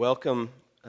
Welcome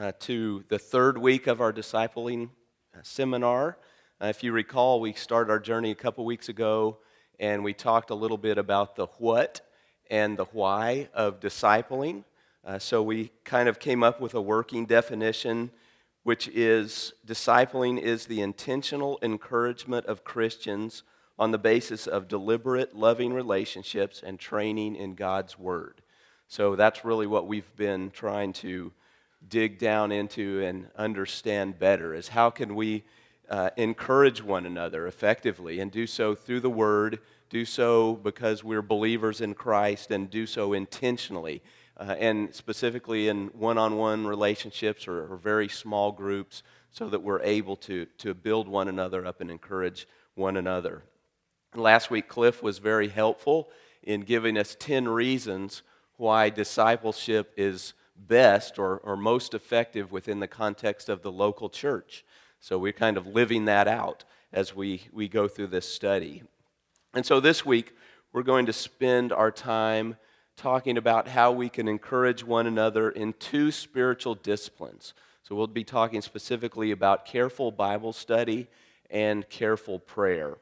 to the third week of our discipling seminar. If you recall, we started our journey a couple weeks ago, and we talked a little bit about the what and the why of discipling. So we kind of came up with a working definition, which is discipling is the intentional encouragement of Christians on the basis of deliberate, loving relationships and training in God's Word. So that's really what we've been trying to dig down into and understand better, is how can we encourage one another effectively and do so through the Word, do so because we're believers in Christ, and do so intentionally, and specifically in one-on-one relationships or very small groups, so that we're able to build one another up and encourage one another. Last week, Cliff was very helpful in giving us 10 reasons why discipleship is best or most effective within the context of the local church. So we're kind of living that out as we go through this study. And so this week, we're going to spend our time talking about how we can encourage one another in two spiritual disciplines. So we'll be talking specifically about careful Bible study and careful prayer.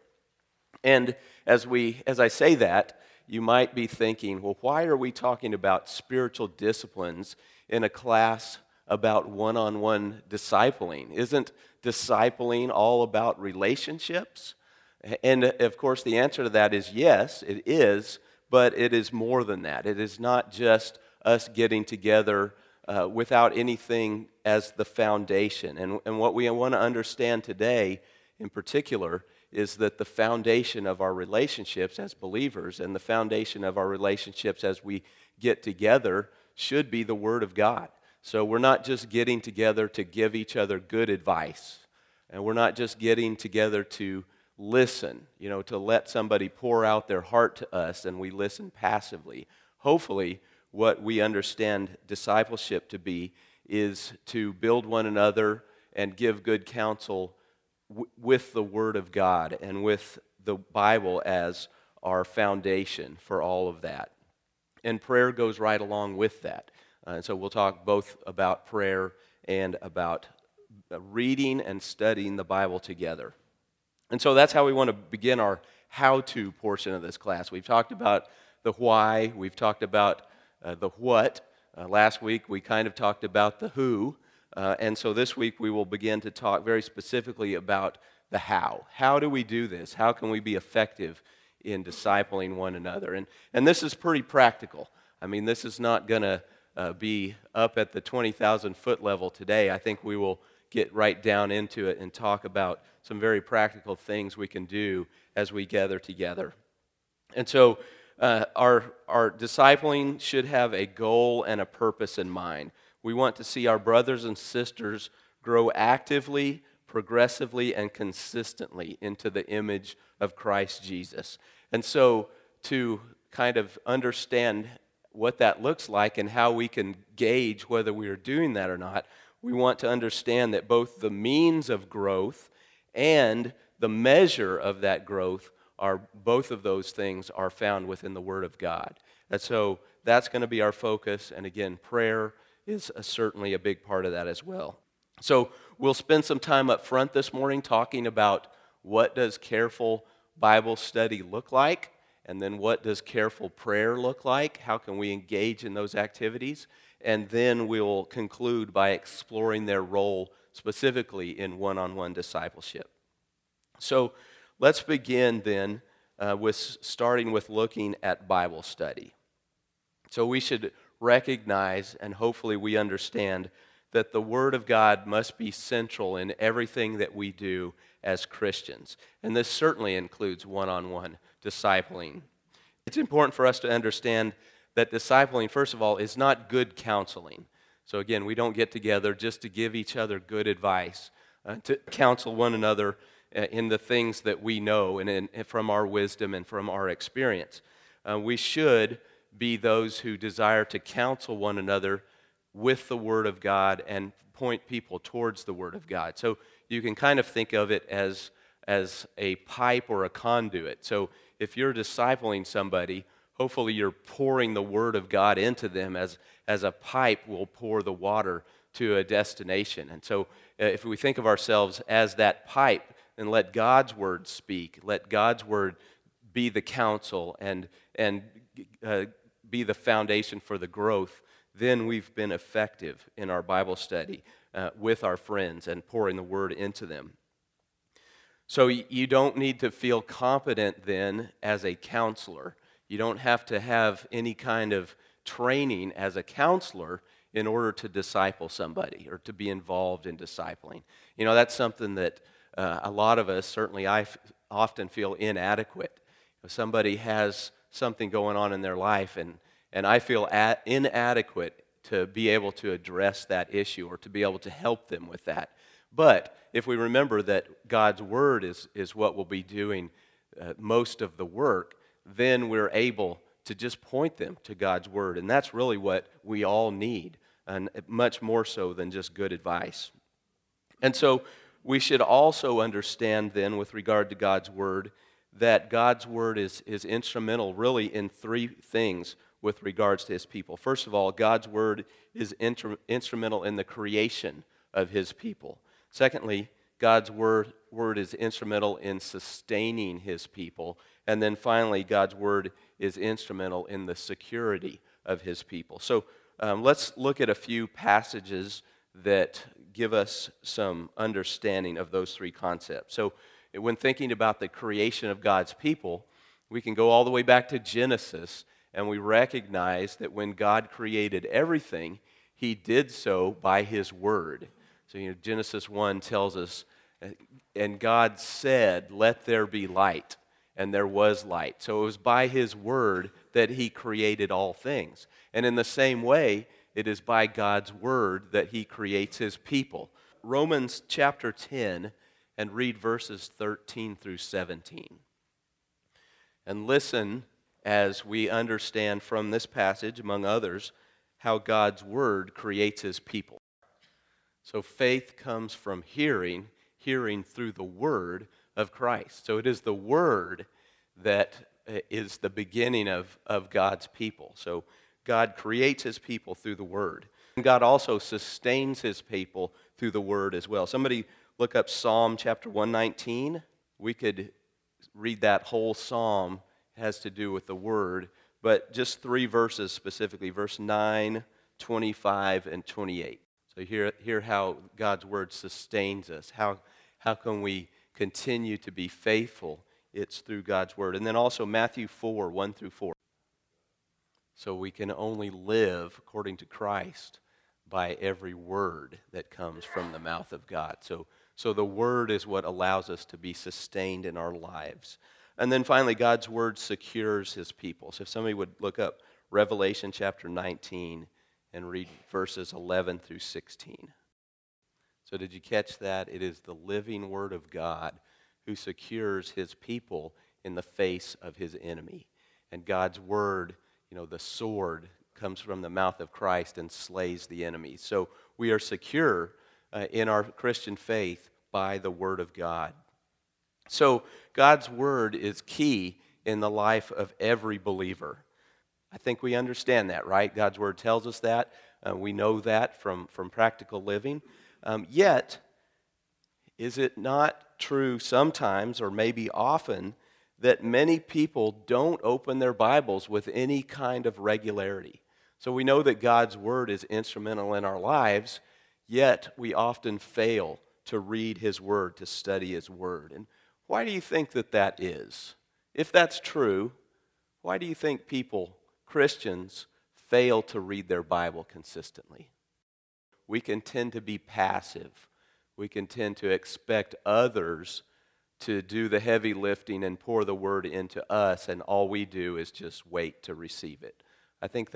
And as I say that, you might be thinking, well, why are we talking about spiritual disciplines in a class about one-on-one discipling? Isn't discipling all about relationships? And of course, the answer to that is yes, it is, but it is more than that. It is not just us getting together without anything as the foundation. And what we want to understand today in particular is that the foundation of our relationships as believers and the foundation of our relationships as we get together should be the Word of God. So we're not just getting together to give each other good advice, and we're not just getting together to listen, to let somebody pour out their heart to us and we listen passively. Hopefully, what we understand discipleship to be is to build one another and give good counsel with the Word of God and with the Bible as our foundation for all of that. And prayer goes right along with that. And so we'll talk both about prayer and about reading and studying the Bible together. And so that's how we want to begin our how-to portion of this class. We've talked about the why, we've talked about the what. Last week we kind of talked about the who. And so this week we will begin to talk very specifically about the how. How do we do this? How can we be effective in discipling one another? And this is pretty practical. I mean, this is not going to be up at the 20,000 foot level today. I think we will get right down into it and talk about some very practical things we can do as we gather together. And so our discipling should have a goal and a purpose in mind. We want to see our brothers and sisters grow actively, progressively, and consistently into the image of Christ Jesus. And so to kind of understand what that looks like and how we can gauge whether we are doing that or not, we want to understand that both the means of growth and the measure of that growth both of those things are found within the Word of God. And so that's going to be our focus. And again, prayer is certainly a big part of that as well. So we'll spend some time up front this morning talking about what does careful Bible study look like, and then what does careful prayer look like? How can we engage in those activities? And then we'll conclude by exploring their role specifically in one-on-one discipleship. So let's begin then starting with looking at Bible study. So we should recognize, and hopefully we understand, that the Word of God must be central in everything that we do as Christians. And this certainly includes one-on-one discipling. It's important for us to understand that discipling, first of all, is not good counseling. So again, we don't get together just to give each other good advice, to counsel one another in the things that we know and from our wisdom and from our experience. We should be those who desire to counsel one another with the Word of God and point people towards the Word of God. So you can kind of think of it as a pipe or a conduit. So if you're discipling somebody, hopefully you're pouring the Word of God into them as a pipe will pour the water to a destination. And so if we think of ourselves as that pipe, then let God's Word speak. Let God's Word be the counsel and be the foundation for the growth. Then we've been effective in our Bible study with our friends and pouring the Word into them. So you don't need to feel competent then as a counselor. You don't have to have any kind of training as a counselor in order to disciple somebody or to be involved in discipling. You know, that's something that a lot of us, certainly I often feel inadequate. If somebody has something going on in their life and I feel inadequate to be able to address that issue or to be able to help them with that. But if we remember that God's Word is what will be doing most of the work, then we're able to just point them to God's Word. And that's really what we all need, and much more so than just good advice. And so we should also understand then with regard to God's Word that God's Word is instrumental really in three things with regards to His people. First of all, God's Word is instrumental in the creation of His people. Secondly, God's word is instrumental in sustaining His people. And then finally, God's Word is instrumental in the security of His people. So let's look at a few passages that give us some understanding of those three concepts. So when thinking about the creation of God's people, we can go all the way back to Genesis, and we recognize that when God created everything, He did so by His Word. So Genesis 1 tells us, and God said, "Let there be light," and there was light. So it was by His Word that He created all things. And in the same way, it is by God's Word that He creates His people. Romans chapter 10, and read verses 13 through 17. And listen as we understand from this passage, among others, how God's Word creates His people. So faith comes from hearing through the Word of Christ. So it is the Word that is the beginning of God's people. So God creates His people through the Word. And God also sustains His people through the Word as well. Somebody look up Psalm chapter 119. We could read that whole psalm. It has to do with the Word, but just three verses specifically, verse 9, 25, and 28. So hear how God's Word sustains us. How can we continue to be faithful? It's through God's Word. And then also Matthew 4, 1 through 4. So we can only live according to Christ by every word that comes from the mouth of God. So the Word is what allows us to be sustained in our lives. And then finally, God's Word secures His people. So if somebody would look up Revelation chapter 19 and read verses 11 through 16. So did you catch that? It is the living Word of God who secures His people in the face of His enemy. And God's Word, the sword, comes from the mouth of Christ and slays the enemy. So we are secure in our Christian faith by the Word of God. So God's Word is key in the life of every believer. I think we understand that, right? God's Word tells us that. We know that from practical living. Yet, is it not true sometimes, or maybe often, that many people don't open their Bibles with any kind of regularity? So we know that God's Word is instrumental in our lives, yet we often fail to read His Word, to study His Word. And why do you think that is? If that's true, why do you think Christians, fail to read their Bible consistently? We can tend to be passive. We can tend to expect others to do the heavy lifting and pour the Word into us, and all we do is just wait to receive it. I think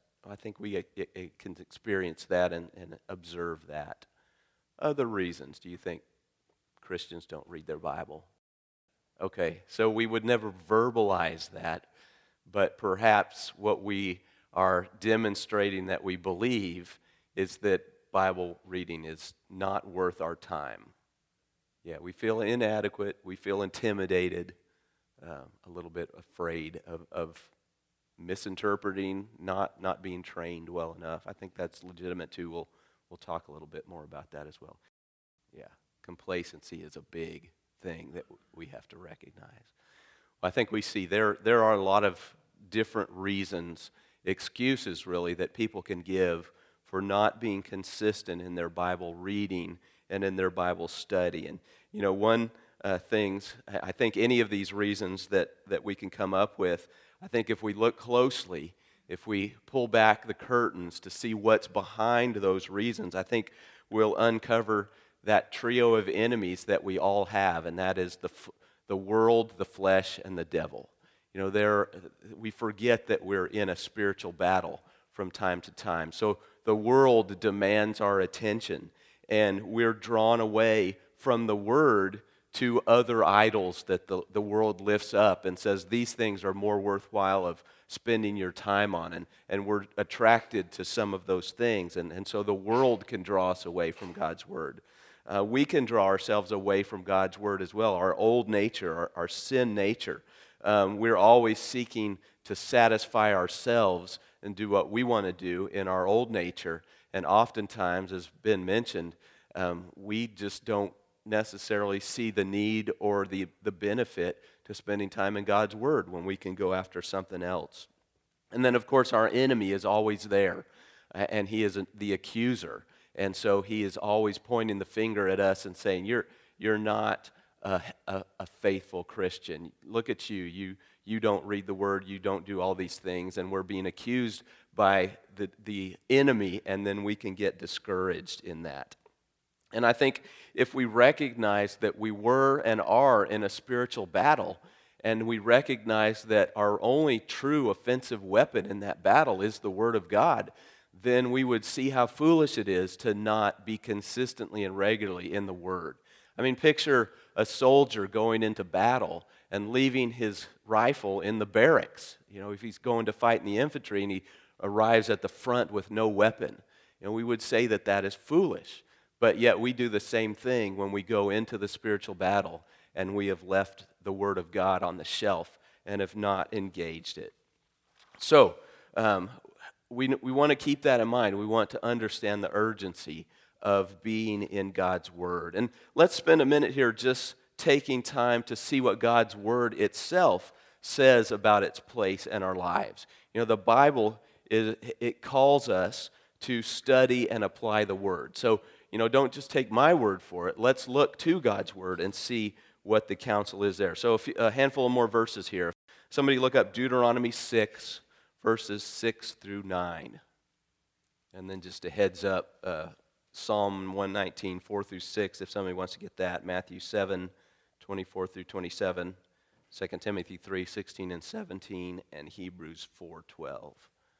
we can experience that and observe that. Other reasons, do you think Christians don't read their Bible? Okay, so we would never verbalize that, but perhaps what we are demonstrating that we believe is that Bible reading is not worth our time. Yeah, we feel inadequate, we feel intimidated, a little bit afraid of misinterpreting, not being trained well enough. I think that's legitimate too. We'll talk a little bit more about that as well. Yeah, complacency is a big thing that we have to recognize. I think we see there are a lot of different reasons, excuses really, that people can give for not being consistent in their Bible reading and in their Bible study. And one things, I think any of these reasons that we can come up with, I think if we look closely, if we pull back the curtains to see what's behind those reasons, I think we'll uncover that trio of enemies that we all have, and that is the world, the flesh, and the devil. We forget that we're in a spiritual battle from time to time. So the world demands our attention, and we're drawn away from the Word to other idols that the world lifts up and says these things are more worthwhile of spending your time on, and we're attracted to some of those things, and so the world can draw us away from God's Word. We can draw ourselves away from God's Word as well, our old nature, our sin nature. We're always seeking to satisfy ourselves and do what we want to do in our old nature, and oftentimes, as been mentioned, we just don't necessarily see the need or the benefit to spending time in God's Word when we can go after something else. And then, of course, our enemy is always there, and he is the accuser. And so he is always pointing the finger at us and saying, you're not a faithful Christian. Look at you. You don't read the Word. You don't do all these things. And we're being accused by the enemy, and then we can get discouraged in that. And I think if we recognize that we were and are in a spiritual battle, and we recognize that our only true offensive weapon in that battle is the Word of God, then we would see how foolish it is to not be consistently and regularly in the Word. I mean, picture a soldier going into battle and leaving his rifle in the barracks. If he's going to fight in the infantry and he arrives at the front with no weapon, we would say that is foolish. But yet we do the same thing when we go into the spiritual battle and we have left the Word of God on the shelf and have not engaged it. So, we want to keep that in mind. We want to understand the urgency of being in God's Word. And let's spend a minute here just taking time to see what God's Word itself says about its place in our lives. The Bible, it calls us to study and apply the Word. So, don't just take my word for it. Let's look to God's Word and see what the counsel is there. So a handful of more verses here. Somebody look up Deuteronomy 6, verses 6 through 9. And then just a heads up, Psalm 119, 4 through 6, if somebody wants to get that. Matthew 7, 24 through 27. 2 Timothy 3, 16 and 17. And Hebrews 4, 12.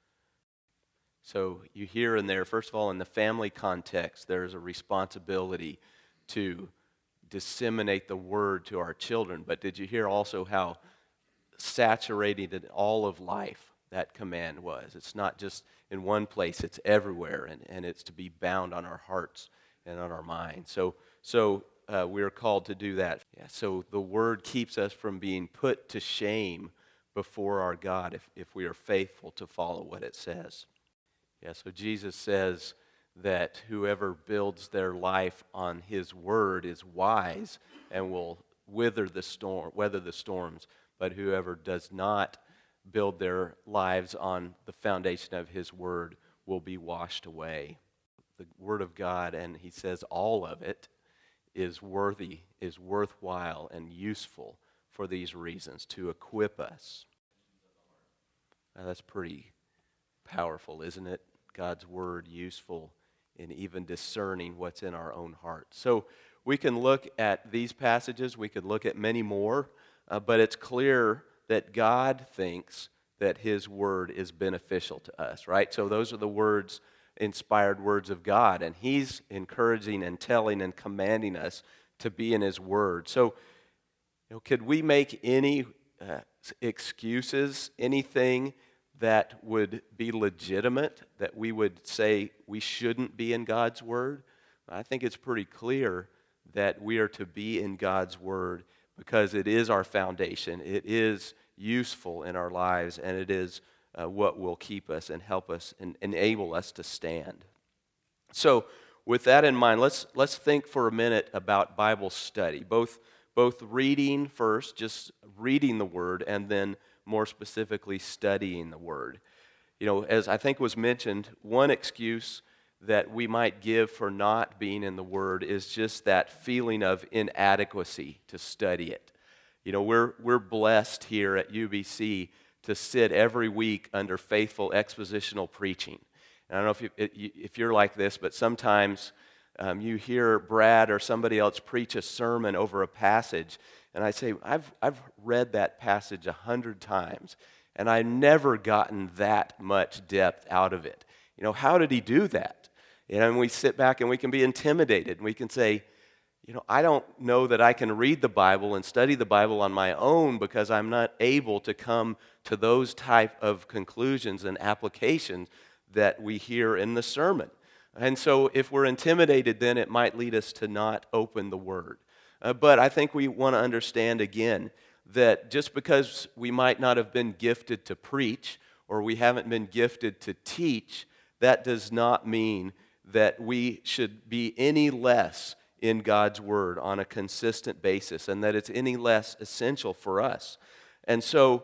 So you hear in there, first of all, in the family context, there's a responsibility to disseminate the Word to our children. But did you hear also how saturated in all of life that command was? It's not just in one place, it's everywhere, and it's to be bound on our hearts and on our minds. So we're called to do that. Yeah, so the Word keeps us from being put to shame before our God if we are faithful to follow what it says. Yeah, so Jesus says that whoever builds their life on His Word is wise and will weather the storms, but whoever does not build their lives on the foundation of His Word will be washed away. The Word of God, and He says all of it, is worthy, is worthwhile, and useful for these reasons, to equip us. Now, that's pretty powerful, isn't it? God's Word useful in even discerning what's in our own heart. So we can look at these passages, we could look at many more, but it's clear that God thinks that His Word is beneficial to us, right? So those are the words, inspired words of God, and He's encouraging and telling and commanding us to be in His Word. So, could we make any excuses, anything that would be legitimate, that we would say we shouldn't be in God's Word? I think it's pretty clear that we are to be in God's Word because it is our foundation. It is useful in our lives, and it is what will keep us and help us and enable us to stand. So with that in mind, let's think for a minute about Bible study, both reading first, just reading the Word, and then more specifically studying the Word. As I think was mentioned, one excuse that we might give for not being in the Word is just that feeling of inadequacy to study it. We're blessed here at UBC to sit every week under faithful expositional preaching. And I don't know if you're like this, but sometimes you hear Brad or somebody else preach a sermon over a passage, and I say, I've read that passage 100 times, and I've never gotten that much depth out of it. How did he do that? And we sit back and we can be intimidated, and we can say, I don't know that I can read the Bible and study the Bible on my own because I'm not able to come to those type of conclusions and applications that we hear in the sermon. And so if we're intimidated, then it might lead us to not open the Word. But I think we want to understand again that just because we might not have been gifted to preach or we haven't been gifted to teach, that does not mean that we should be any less in God's Word on a consistent basis and that it's any less essential for us. And so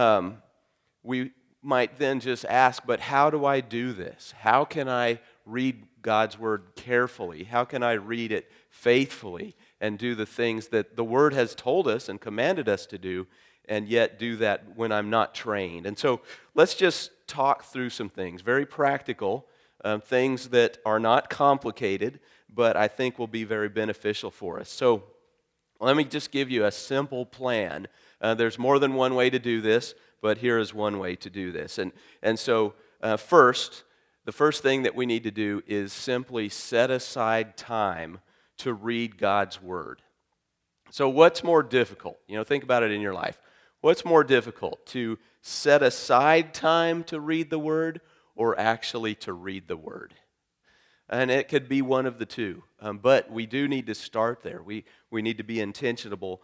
we might then just ask, but how do I do this? How can I read God's Word carefully? How can I read it faithfully and do the things that the Word has told us and commanded us to do, and yet do that when I'm not trained? And so let's just talk through some things, very practical, things that are not complicated, but I think will be very beneficial for us. So let me just give you a simple plan. There's more than one way to do this, but here is one way to do this. And so first, the first thing that we need to do is simply set aside time to read God's Word. So what's more difficult? Think about it in your life. What's more difficult, to set aside time to read the Word or actually to read the Word? And it could be one of the two, but we do need to start there. We need to be intentional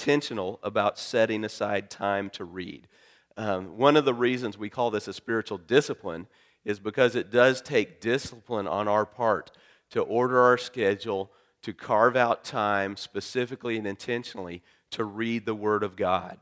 about setting aside time to read. One of the reasons we call this a spiritual discipline is because it does take discipline on our part to order our schedule, to carve out time specifically and intentionally to read the Word of God.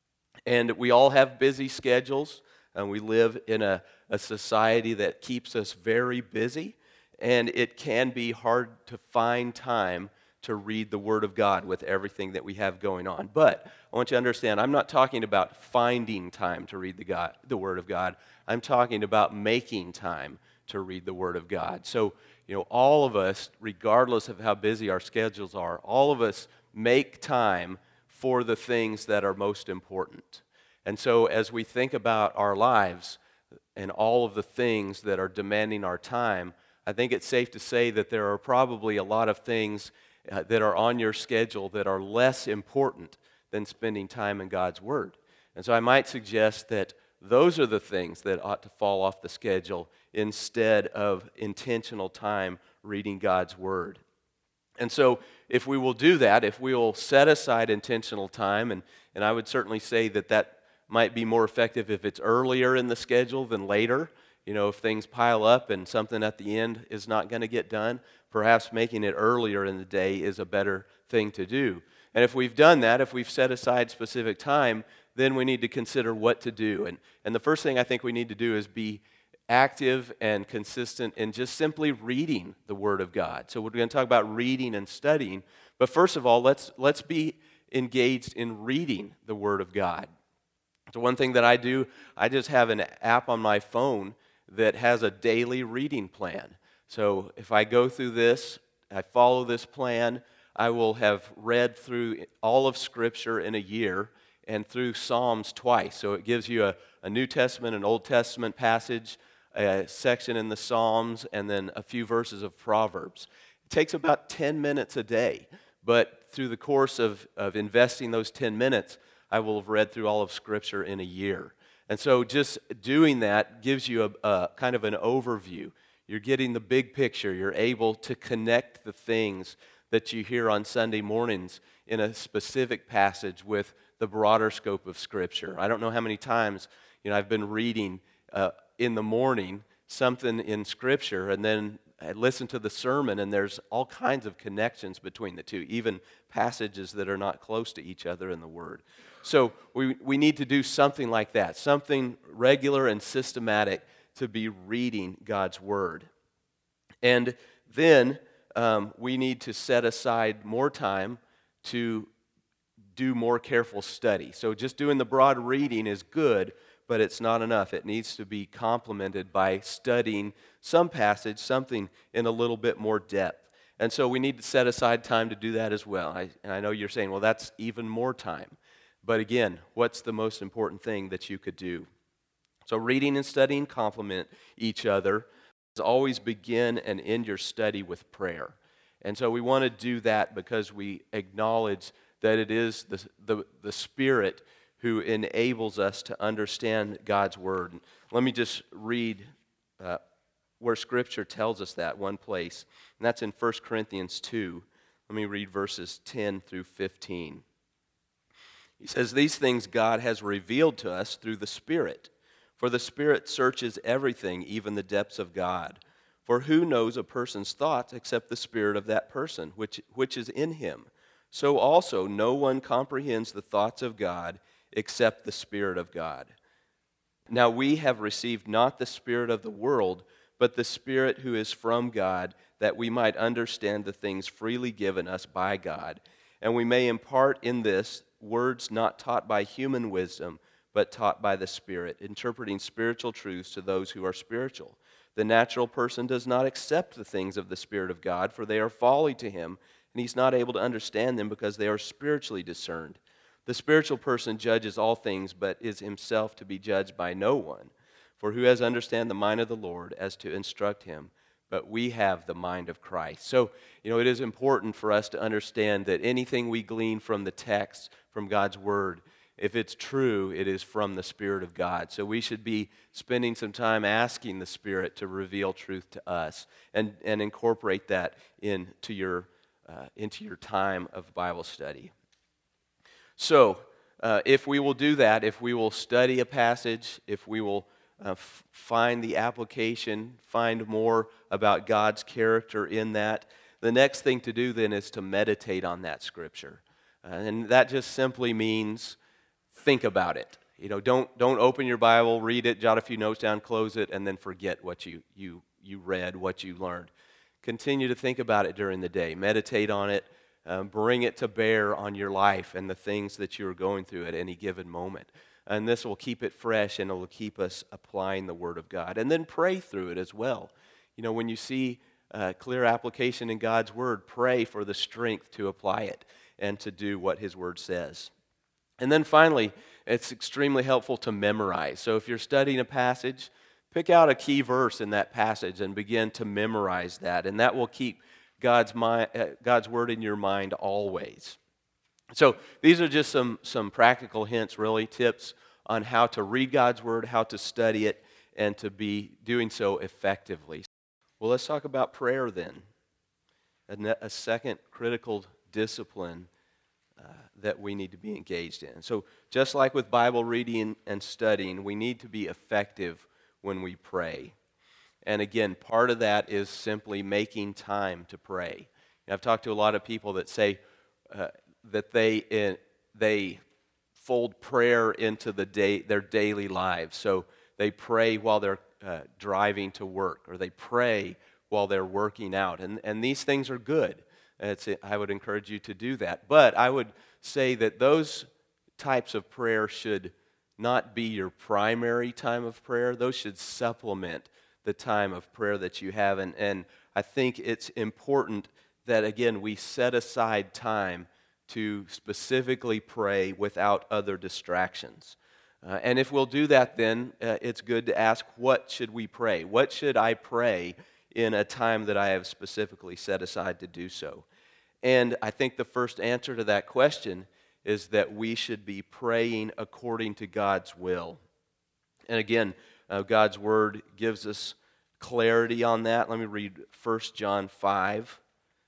And we all have busy schedules, and we live in a society that keeps us very busy, and it can be hard to find time to read the Word of God with everything that we have going on. But I want you to understand, I'm not talking about finding time to read the Word of God. I'm talking about making time to read the Word of God. So, all of us, regardless of how busy our schedules are, all of us make time for the things that are most important. And so as we think about our lives and all of the things that are demanding our time, I think it's safe to say that there are probably a lot of things that are on your schedule that are less important than spending time in God's Word. And so I might suggest that those are the things that ought to fall off the schedule instead of intentional time reading God's Word. And so if we will do that, if we will set aside intentional time, and I would certainly say that might be more effective if it's earlier in the schedule than later. If things pile up and something at the end is not going to get done, perhaps making it earlier in the day is a better thing to do. And if we've done that, if we've set aside specific time, then we need to consider what to do. And the first thing I think we need to do is be active and consistent in just simply reading the Word of God. So we're going to talk about reading and studying, but first of all, let's be engaged in reading the Word of God. So one thing that I do, I just have an app on my phone that has a daily reading plan. So if I go through this, I follow this plan, I will have read through all of Scripture in a year and through Psalms twice. So it gives you a New Testament and Old Testament passage, a section in the Psalms, and then a few verses of Proverbs. It takes about 10 minutes a day, but through the course of investing those 10 minutes, I will have read through all of Scripture in a year. And so just doing that gives you a kind of an overview. You're getting the big picture. You're able to connect the things that you hear on Sunday mornings in a specific passage with the broader scope of Scripture. I don't know how many times I've been reading in the morning something in Scripture, and then I listen to the sermon, and there's all kinds of connections between the two, even passages that are not close to each other in the Word. So we need to do something like that, something regular and systematic to be reading God's Word. And then we need to set aside more time to do more careful study. So just doing the broad reading is good, but it's not enough. It needs to be complemented by studying some passage, something in a little bit more depth. And so we need to set aside time to do that as well. And I know you're saying, well, that's even more time. But again, what's the most important thing that you could do? So reading and studying complement each other. Always begin and end your study with prayer. And so we want to do that because we acknowledge that it is the Spirit who enables us to understand God's Word. Let me just read where Scripture tells us that, one place, and that's in 1 Corinthians 2. Let me read verses 10 through 15. He says, "These things God has revealed to us through the Spirit. For the Spirit searches everything, even the depths of God. For who knows a person's thoughts except the spirit of that person, which is in him? So also no one comprehends the thoughts of God except the Spirit of God. Now we have received not the spirit of the world, but the Spirit who is from God, that we might understand the things freely given us by God. And we may impart in this words not taught by human wisdom, but taught by the Spirit, interpreting spiritual truths to those who are spiritual. The natural person does not accept the things of the Spirit of God, for they are folly to him, and he's not able to understand them because they are spiritually discerned. The spiritual person judges all things, but is himself to be judged by no one. For who has understand the mind of the Lord as to instruct him? But we have the mind of Christ." So, it is important for us to understand that anything we glean from the text, from God's Word, if it's true, it is from the Spirit of God. So we should be spending some time asking the Spirit to reveal truth to us and incorporate that into your time of Bible study. So if we will do that, if we will study a passage, if we will find the application, find more about God's character in that, the next thing to do then is to meditate on that Scripture. And that just simply means think about it. Don't open your Bible, read it, jot a few notes down, close it, and then forget what you read, what you learned. Continue to think about it during the day. Meditate on it. Bring it to bear on your life and the things that you're going through at any given moment. And this will keep it fresh, and it will keep us applying the Word of God. And then pray through it as well. When you see clear application in God's Word, pray for the strength to apply it and to do what His Word says. And then finally, it's extremely helpful to memorize. So if you're studying a passage, pick out a key verse in that passage and begin to memorize that. And that will keep God's Word in your mind always. So these are just some practical hints, really, tips on how to read God's Word, how to study it, and to be doing so effectively. Well, let's talk about prayer then. A second critical discipline that we need to be engaged in. So just like with Bible reading and studying, we need to be effective when we pray. And again, part of that is simply making time to pray. And I've talked to a lot of people that say that they fold prayer into their daily lives. So they pray while they're driving to work, or they pray while they're working out. And these things are good. I would encourage you to do that. But I would say that those types of prayer should not be your primary time of prayer. Those should supplement the time of prayer that you have. And I think it's important that, again, we set aside time to specifically pray without other distractions. And if we'll do that, then it's good to ask, what should we pray? What should I pray in a time that I have specifically set aside to do so? And I think the first answer to that question is that we should be praying according to God's will. And again, God's Word gives us clarity on that. Let me read 1 John 5.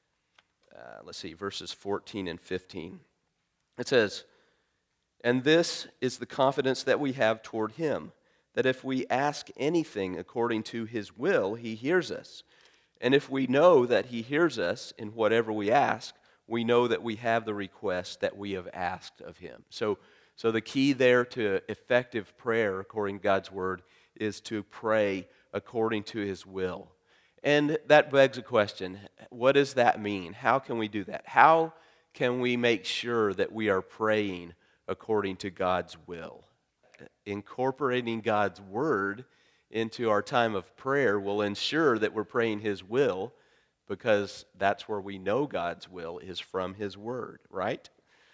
Verses 14 and 15. It says, "And this is the confidence that we have toward Him, that if we ask anything according to his will, he hears us. And if we know that he hears us in whatever we ask, we know that we have the request that we have asked of him. So the key there to effective prayer, according to God's word, is to pray according to his will. And that begs a question: what does that mean? How can we do that? How can we make sure that we are praying according to God's will? Incorporating God's word into our time of prayer will ensure that we're praying his will, because that's where we know God's will is from his word, right?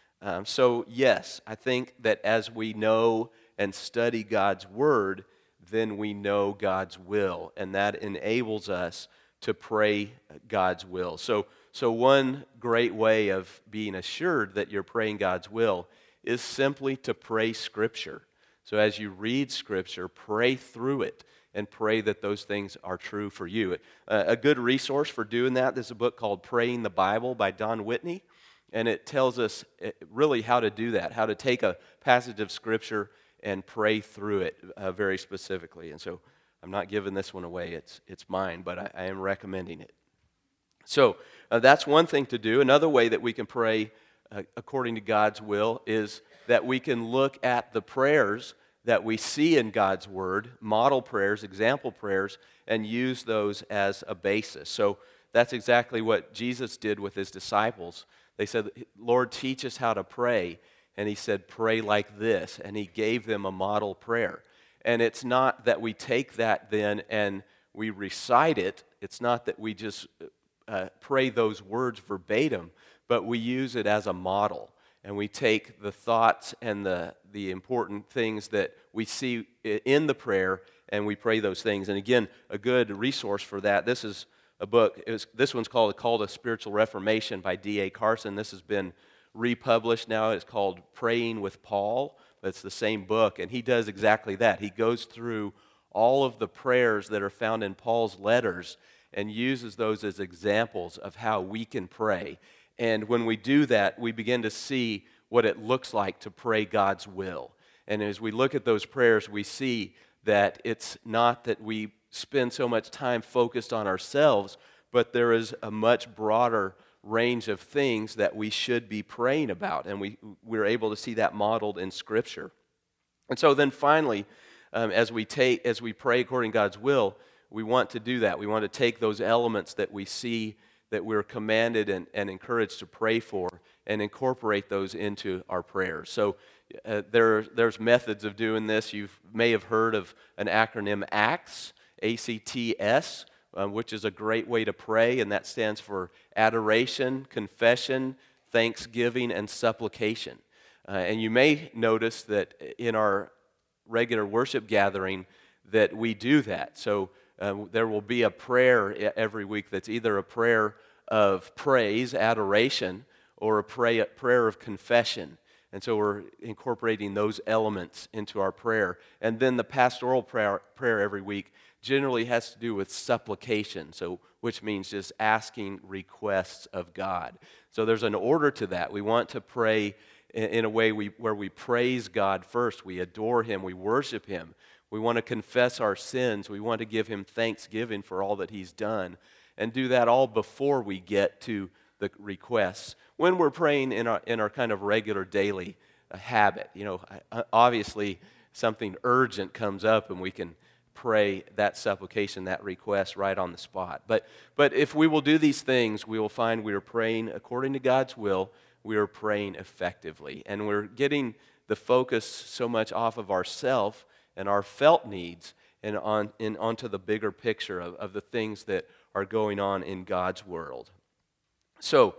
So yes, I think that as we know and study God's word, then we know God's will, and that enables us to pray God's will. So one great way of being assured that you're praying God's will is simply to pray Scripture. So as you read Scripture, pray through it and pray that those things are true for you. A good resource for doing that is a book called Praying the Bible by Don Whitney, and it tells us really how to do that, how to take a passage of Scripture and pray through it very specifically. And so I'm not giving this one away, it's mine, but I am recommending it. So that's one thing to do. Another way that we can pray according to God's will is that we can look at the prayers that we see in God's word, model prayers, example prayers, and use those as a basis. So that's exactly what Jesus did with his disciples. They said, "Lord, teach us how to pray." And he said, "Pray like this." And he gave them a model prayer. And it's not that we take that then and we recite it. It's not that we just pray those words verbatim, but we use it as a model. And we take the thoughts and the important things that we see in the prayer, and we pray those things. And again, a good resource for that, this is a book. This one's called A Spiritual Reformation by D.A. Carson. This has been republished now. It's called Praying with Paul. It's the same book, and he does exactly that. He goes through all of the prayers that are found in Paul's letters and uses those as examples of how we can pray. And when we do that, we begin to see what it looks like to pray God's will. And as we look at those prayers, we see that it's not that we spend so much time focused on ourselves, but there is a much broader range of things that we should be praying about. And we're able to see that modeled in Scripture. And so then finally, as we pray according to God's will, we want to do that. We want to take those elements that we see that we're commanded and encouraged to pray for and incorporate those into our prayers. So there's methods of doing this. You may have heard of an acronym ACTS, A-C-T-S, which is a great way to pray, and that stands for adoration, confession, thanksgiving, and supplication. And you may notice that in our regular worship gathering that we do that. So there will be a prayer every week that's either a prayer of praise, adoration, or a prayer of confession. And so we're incorporating those elements into our prayer. And then the pastoral prayer every week generally has to do with supplication, which means just asking requests of God. So there's an order to that. We want to pray in a way where we praise God first. We adore Him. We worship Him. We want to confess our sins. We want to give Him thanksgiving for all that He's done, and do that all before we get to the requests. When we're praying in our kind of regular daily habit, obviously something urgent comes up and we can pray that supplication, that request right on the spot. But if we will do these things, we will find we are praying according to God's will. We are praying effectively, and we're getting the focus so much off of ourself and our felt needs and onto the bigger picture of the things that are going on in God's world. So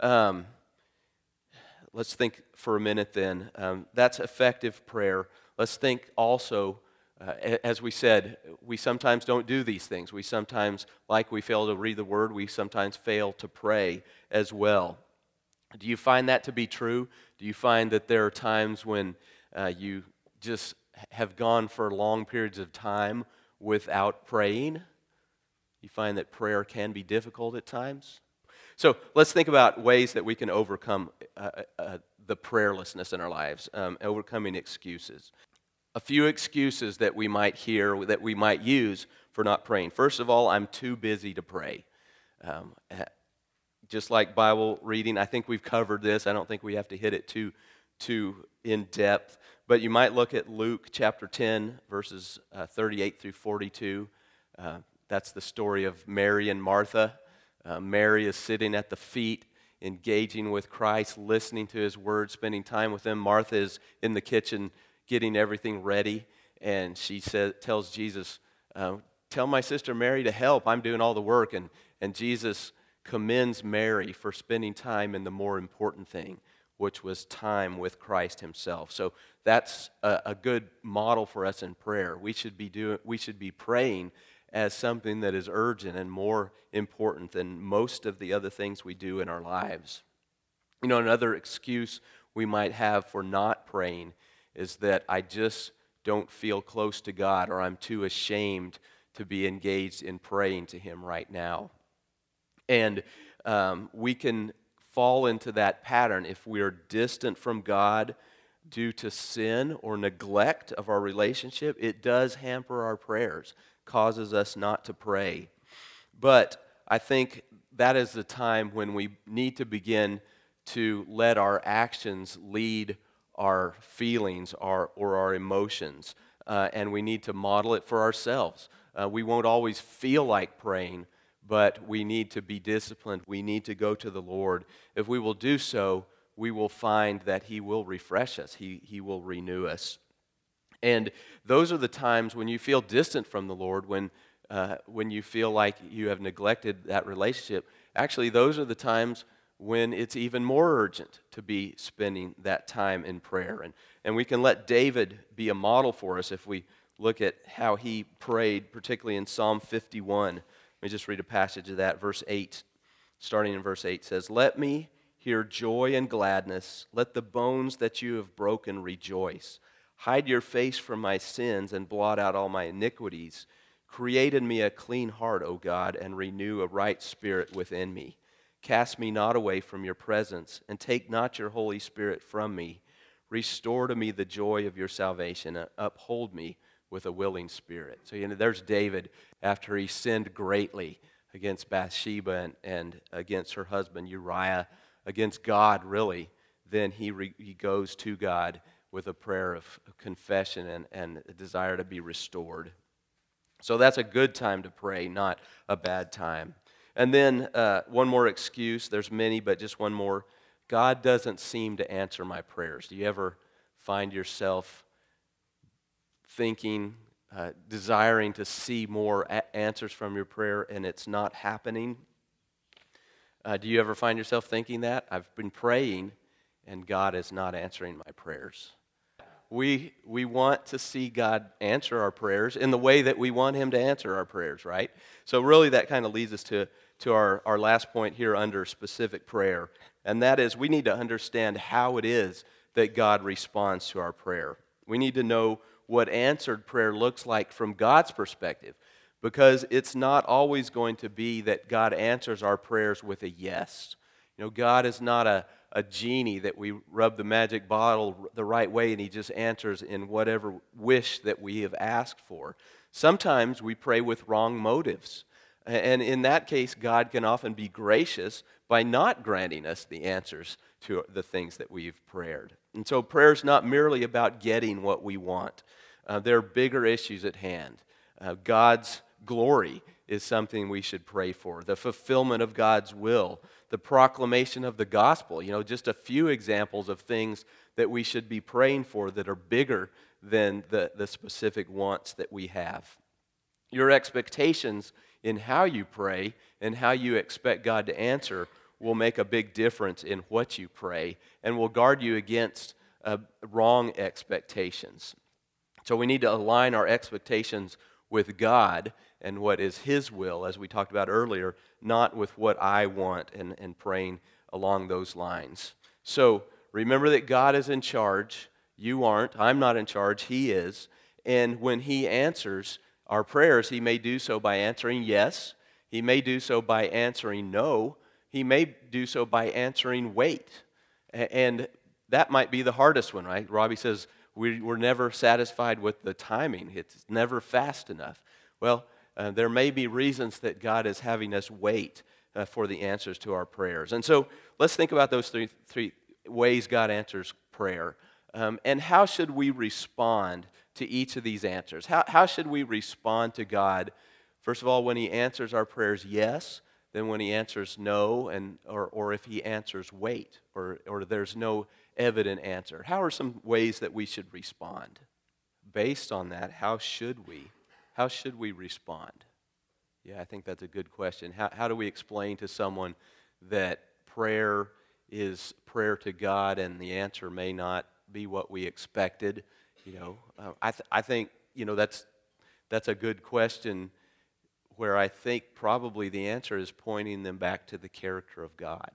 let's think for a minute then. That's effective prayer. Let's think also, as we said, we sometimes don't do these things. We sometimes, like we fail to read the Word, we sometimes fail to pray as well. Do you find that to be true? Do you find that there are times when you just have gone for long periods of time without praying? You find that prayer can be difficult at times? So let's think about ways that we can overcome the prayerlessness in our lives, overcoming excuses. A few excuses that we might hear, that we might use for not praying. First of all, I'm too busy to pray. Um, just like Bible reading, I think we've covered this. I don't think we have to hit it too in depth. But you might look at Luke chapter 10, verses 38 through 42. That's the story of Mary and Martha. Mary is sitting at the feet, engaging with Christ, listening to his words, spending time with him. Martha is in the kitchen getting everything ready, and she tells Jesus, tell my sister Mary to help. I'm doing all the work. And Jesus commends Mary for spending time in the more important thing, which was time with Christ himself. So that's a good model for us in prayer. We should be praying as something that is urgent and more important than most of the other things we do in our lives. You know, another excuse we might have for not praying is that I just don't feel close to God, or I'm too ashamed to be engaged in praying to him right now. And we can fall into that pattern if we are distant from God due to sin or neglect of our relationship. It does hamper our prayers, causes us not to pray. But I think that is the time when we need to begin to let our actions lead our feelings or our emotions, and we need to model it for ourselves. We won't always feel like praying, but we need to be disciplined. We need to go to the Lord. If we will do so, we will find that he will refresh us. He will renew us. And those are the times when you feel distant from the Lord, when you feel like you have neglected that relationship. Actually, those are the times when it's even more urgent to be spending that time in prayer. And we can let David be a model for us if we look at how he prayed, particularly in Psalm 51. Let me just read a passage of that. Verse 8, starting in verse 8, says, "Let me hear joy and gladness. Let the bones that you have broken rejoice. Hide your face from my sins and blot out all my iniquities. Create in me a clean heart, O God, and renew a right spirit within me. Cast me not away from your presence, and take not your Holy Spirit from me. Restore to me the joy of your salvation, and uphold me with a willing spirit." So, there's David after he sinned greatly against Bathsheba and against her husband Uriah, against God, really. Then he goes to God with a prayer of confession and a desire to be restored. So that's a good time to pray, not a bad time. And then one more excuse. There's many, but just one more. God doesn't seem to answer my prayers. Do you ever find yourself thinking, desiring to see more answers from your prayer, and it's not happening? Do you ever find yourself thinking that? I've been praying, and God is not answering my prayers. We want to see God answer our prayers in the way that we want him to answer our prayers, right? So really that kind of leads us to our last point here under specific prayer, and that is we need to understand how it is that God responds to our prayer. We need to know what answered prayer looks like from God's perspective, because it's not always going to be that God answers our prayers with a yes. God is not a genie that we rub the magic bottle the right way and he just answers in whatever wish that we have asked for. Sometimes we pray with wrong motives. And in that case, God can often be gracious by not granting us the answers to the things that we've prayed. And so prayer is not merely about getting what we want. There are bigger issues at hand. God's glory is something we should pray for. The fulfillment of God's will, the proclamation of the gospel, just a few examples of things that we should be praying for that are bigger than the specific wants that we have. Your expectations in how you pray and how you expect God to answer will make a big difference in what you pray and will guard you against wrong expectations. So we need to align our expectations with God and what is his will, as we talked about earlier, not with what I want, and praying along those lines. So remember that God is in charge. You aren't. I'm not in charge. He is. And when he answers our prayers, he may do so by answering yes. He may do so by answering no. He may do so by answering wait. And that might be the hardest one, right? Robbie says, we're never satisfied with the timing. It's never fast enough. Well, there may be reasons that God is having us wait for the answers to our prayers. And so let's think about those three ways God answers prayer. And how should we respond to each of these answers? How should we respond to God? First of all, when He answers our prayers, yes. Then when He answers no, or if He answers wait, or there's no evident answer. How are some ways that we should respond? Based on that, how should we respond? Yeah, I think that's a good question. How do we explain to someone that prayer is prayer to God and the answer may not be what we expected? I think that's a good question, where I think probably the answer is pointing them back to the character of God.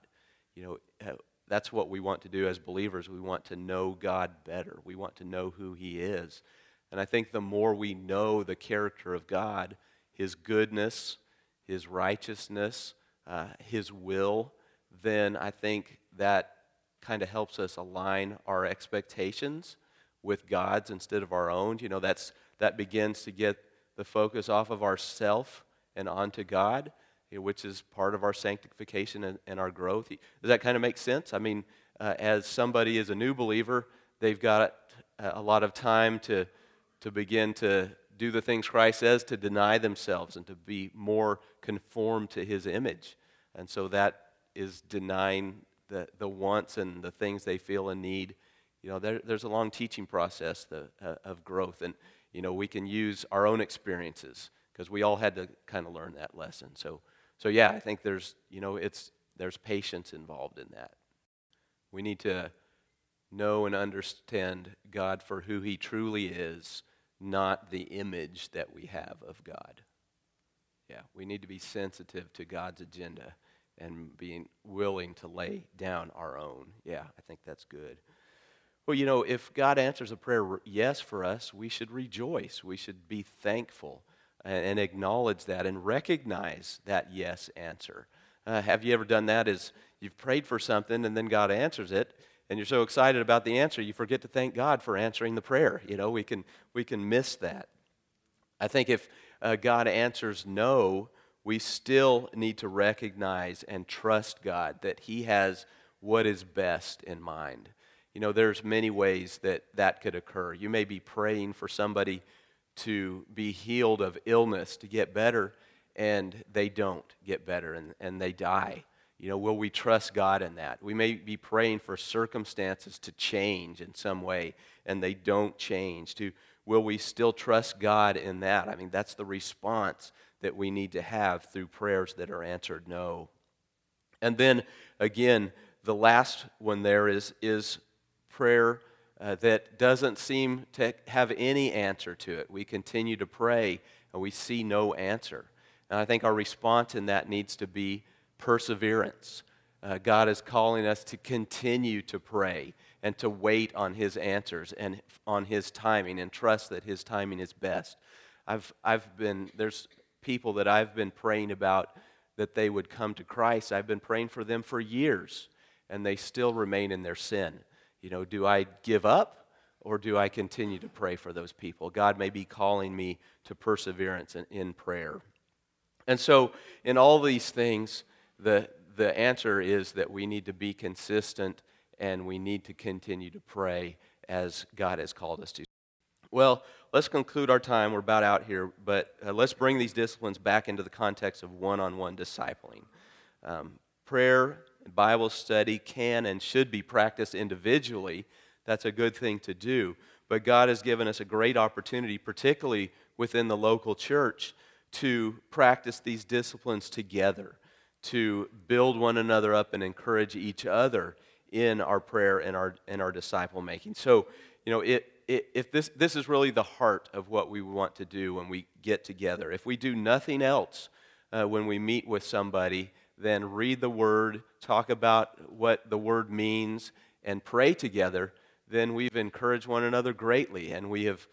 That's what we want to do as believers. We want to know God better. We want to know who He is. And I think the more we know the character of God, His goodness, His righteousness, His will, then I think that kind of helps us align our expectations with God's instead of our own. That begins to get the focus off of ourself and onto God, which is part of our sanctification and our growth. Does that kind of make sense? I mean, as somebody is a new believer, they've got a lot of time to begin to do the things Christ says, to deny themselves and to be more conformed to His image. And so that is denying the wants and the things they feel and need. There's a long teaching process of growth, and we can use our own experiences because we all had to kind of learn that lesson. So yeah, I think there's patience involved in that. We need to know and understand God for who He truly is, not the image that we have of God. Yeah, we need to be sensitive to God's agenda and being willing to lay down our own. Yeah, I think that's good. Well, if God answers a prayer yes for us, we should rejoice. We should be thankful and acknowledge that and recognize that yes answer. Have you ever done that? Is you've prayed for something and then God answers it, and you're so excited about the answer, you forget to thank God for answering the prayer. We can miss that. I think if God answers no, we still need to recognize and trust God that He has what is best in mind. There's many ways that could occur. You may be praying for somebody to be healed of illness, to get better, and they don't get better and they die. Will we trust God in that? We may be praying for circumstances to change in some way, and they don't change. Will we still trust God in that? I mean, that's the response that we need to have through prayers that are answered no. And then, again, the last one there is prayer that doesn't seem to have any answer to it. We continue to pray, and we see no answer. And I think our response in that needs to be perseverance. God is calling us to continue to pray and to wait on His answers and on His timing and trust that His timing is best. There's people that I've been praying about that they would come to Christ. I've been praying for them for years, and they still remain in their sin. Do I give up, or do I continue to pray for those people? God may be calling me to perseverance in prayer. And so in all these things, the answer is that we need to be consistent and we need to continue to pray as God has called us to. Well, let's conclude our time. We're about out here, but let's bring these disciplines back into the context of one-on-one discipling. Prayer and Bible study can and should be practiced individually. That's a good thing to do. But God has given us a great opportunity, particularly within the local church, to practice these disciplines together, to build one another up and encourage each other in our prayer and our disciple making. So, if this is really the heart of what we want to do when we get together. If we do nothing else when we meet with somebody, then read the Word, talk about what the Word means, and pray together, then we've encouraged one another greatly, and we have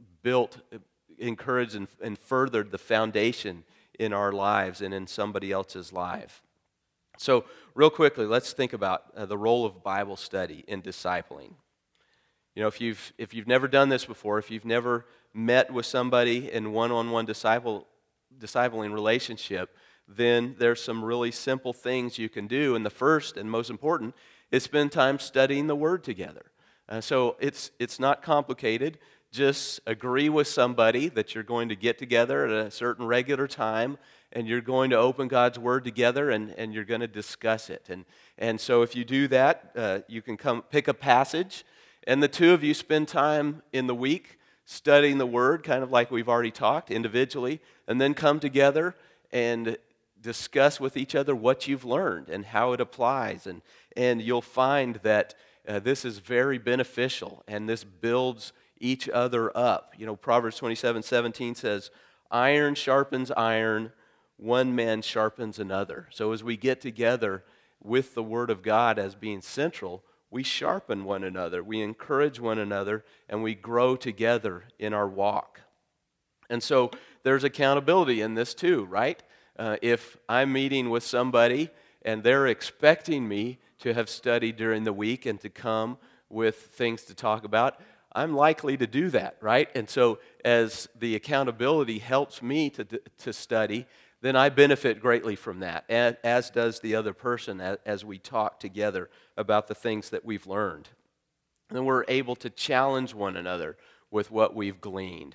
encouraged and furthered the foundation in our lives and in somebody else's life. So real quickly, let's think about the role of Bible study in discipling. If you've never done this before, if you've never met with somebody in one-on-one discipling relationship, then there's some really simple things you can do. And the first and most important is spend time studying the Word together. So it's not complicated. Just agree with somebody that you're going to get together at a certain regular time, and you're going to open God's Word together, and you're going to discuss it. And so if you do that, you can come pick a passage, and the two of you spend time in the week studying the Word, kind of like we've already talked individually, and then come together and discuss with each other what you've learned and how it applies. And you'll find that this is very beneficial, and this builds each other up. Proverbs 27:17 says, "Iron sharpens iron, one man sharpens another." So as we get together with the Word of God as being central, we sharpen one another, we encourage one another, and we grow together in our walk. And so there's accountability in this too, right? If I'm meeting with somebody and they're expecting me to have studied during the week and to come with things to talk about, I'm likely to do that, right? And so as the accountability helps me to study, then I benefit greatly from that, as does the other person as we talk together about the things that we've learned. And we're able to challenge one another with what we've gleaned.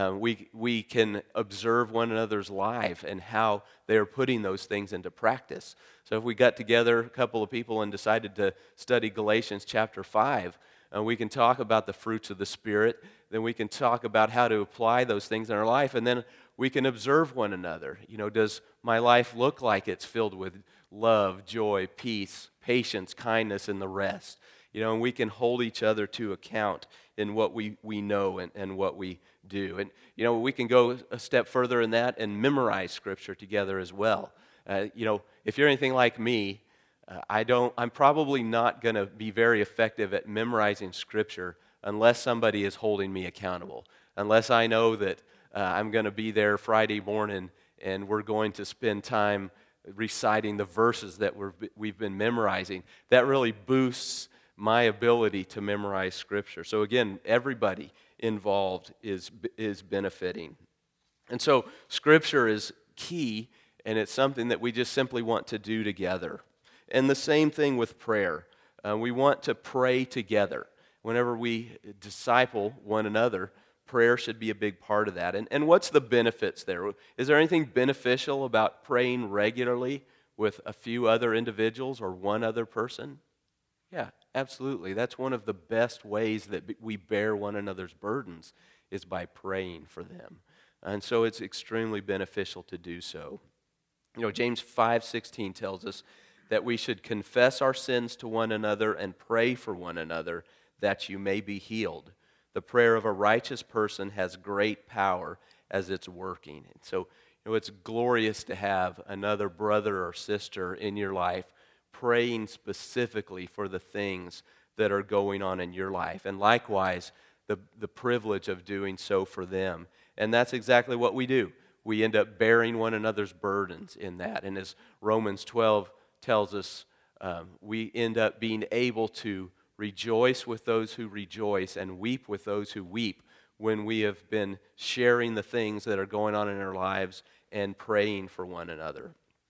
We can observe one another's life and how they're putting those things into practice. So if we got together, a couple of people, and decided to study Galatians chapter 5, we can talk about the fruits of the Spirit. Then we can talk about how to apply those things in our life. And then we can observe one another. Does my life look like it's filled with love, joy, peace, patience, kindness, and the rest? And we can hold each other to account in what we know and what we do. And, we can go a step further in that and memorize Scripture together as well. If you're anything like me, I'm probably not going to be very effective at memorizing Scripture unless somebody is holding me accountable. Unless I know that I'm going to be there Friday morning and we're going to spend time reciting the verses that we've been memorizing. That really boosts my ability to memorize Scripture. So again, everybody involved is benefiting. And so Scripture is key, and it's something that we just simply want to do together. And the same thing with prayer. We want to pray together. Whenever we disciple one another, prayer should be a big part of that. And what's the benefits there? Is there anything beneficial about praying regularly with a few other individuals or one other person? Yeah, absolutely. That's one of the best ways that we bear one another's burdens is by praying for them. And so it's extremely beneficial to do so. James 5:16 tells us that we should confess our sins to one another and pray for one another that you may be healed. The prayer of a righteous person has great power as it's working. And so, it's glorious to have another brother or sister in your life praying specifically for the things that are going on in your life. And likewise, the privilege of doing so for them. And that's exactly what we do. We end up bearing one another's burdens in that. And as Romans 12 tells us, we end up being able to rejoice with those who rejoice and weep with those who weep when we have been sharing the things that are going on in our lives and praying for one another.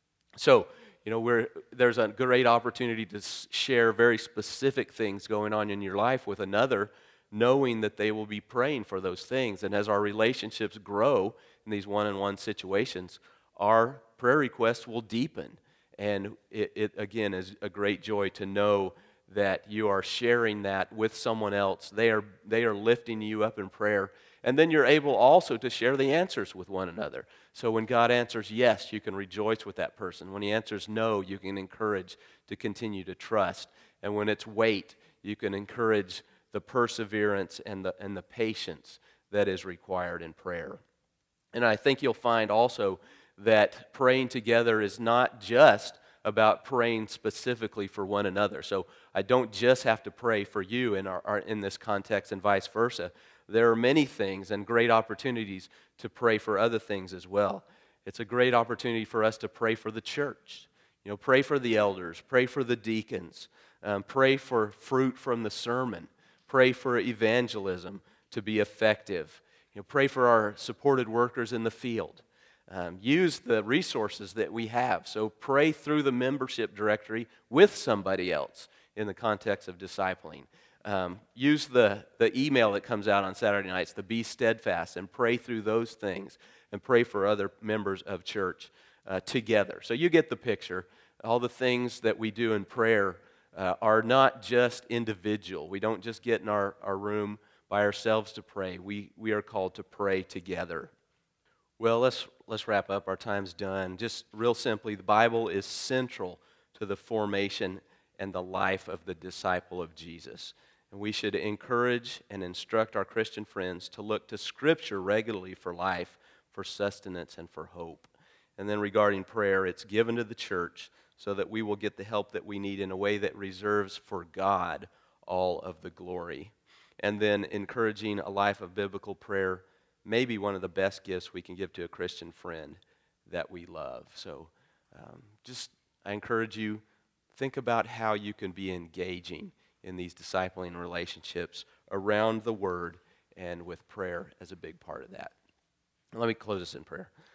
So, there's a great opportunity to share very specific things going on in your life with another, knowing that they will be praying for those things. And as our relationships grow in these one-on-one situations, our prayer requests will deepen. And it again is a great joy to know that you are sharing that with someone else. They are lifting you up in prayer. And then you're able also to share the answers with one another. So when God answers yes, you can rejoice with that person. When He answers no, you can encourage to continue to trust. And when it's wait, you can encourage the perseverance and the patience that is required in prayer. And I think you'll find also that praying together is not just about praying specifically for one another. So I don't just have to pray for you in this context and vice versa. There are many things and great opportunities to pray for other things as well. It's a great opportunity for us to pray for the church. Pray for the elders, pray for the deacons, pray for fruit from the sermon, Pray for evangelism to be effective. Pray for our supported workers in the field. Use the resources that we have. So pray through the membership directory with somebody else in the context of discipling. Use the email that comes out on Saturday nights, the Be Steadfast, and pray through those things and pray for other members of church together. So you get the picture. All the things that we do in prayer are not just individual. We don't just get in our room by ourselves to pray. We are called to pray together. Well, let's wrap up. Our time's done. Just real simply, the Bible is central to the formation and the life of the disciple of Jesus. And we should encourage and instruct our Christian friends to look to Scripture regularly for life, for sustenance, and for hope. And then regarding prayer, it's given to the church so that we will get the help that we need in a way that reserves for God all of the glory. And then encouraging a life of biblical prayer may be one of the best gifts we can give to a Christian friend that we love. So I encourage you, think about how you can be engaging in these discipling relationships around the Word and with prayer as a big part of that. Let me close this in prayer.